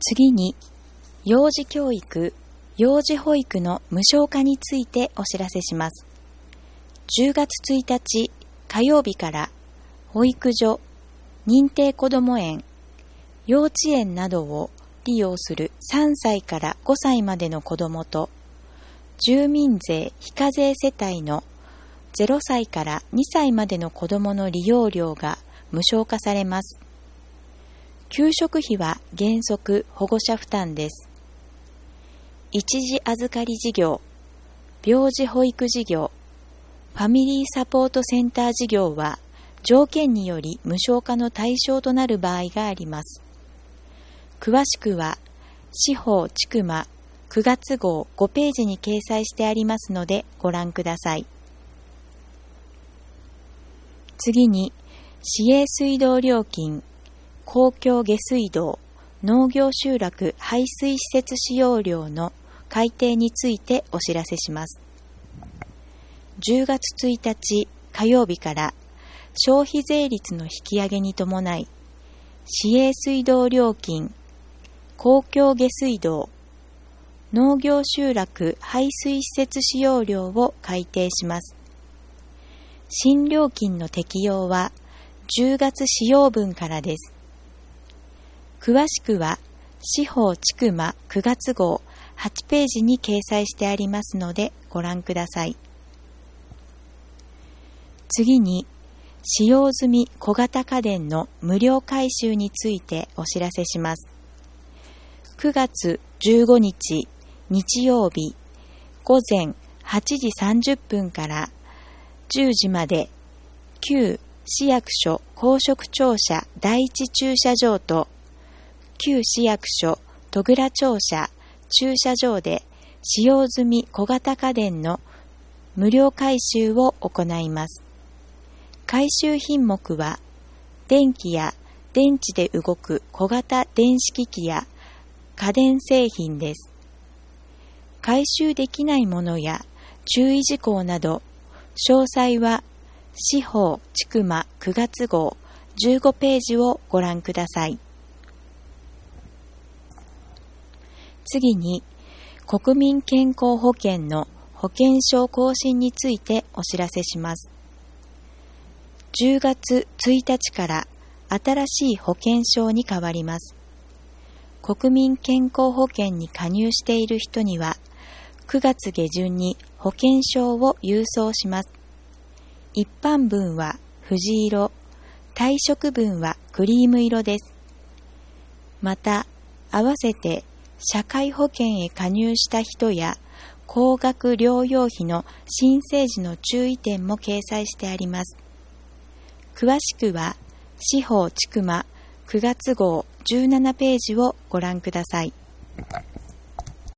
次に、幼児教育、幼児保育の無償化についてお知らせします。10月1日火曜日から保育所、認定こども園、幼稚園などを利用する3歳から5歳までの子どもと、住民税非課税世帯の0歳から2歳までの子どもの利用料が無償化されます。給食費は原則保護者負担です。一時預かり事業、病児保育事業、ファミリーサポートセンター事業は条件により無償化の対象となる場合があります。詳しくは司法千曲9月号5ページに掲載してありますのでご覧ください。次に、市営水道料金、公共下水道、農業集落排水施設使用料の改定についてお知らせします。10月1日火曜日から消費税率の引き上げに伴い、市営水道料金、公共下水道、農業集落排水施設使用料を改定します。新料金の適用は10月使用分からです。詳しくは司法千曲9月号8ページに掲載してありますのでご覧ください。次に、使用済み小型家電の無料回収についてお知らせします。9月15日日曜日午前8時30分から10時まで、旧市役所公職庁舎第一駐車場と旧市役所戸倉庁舎駐車場で使用済み小型家電の無料回収を行います。回収品目は電気や電池で動く小型電子機器や家電製品です。回収できないものや注意事項など詳細は司法千曲9月号15ページをご覧ください。次に、国民健康保険の保険証更新についてお知らせします。10月1日から新しい保険証に変わります。国民健康保険に加入している人には、9月下旬に保険証を郵送します。一般分は藤色、退職分はクリーム色です。また、合わせて社会保険へ加入した人や高額療養費の申請時の注意点も掲載してあります。詳しくは司法千曲9月号17ページをご覧ください。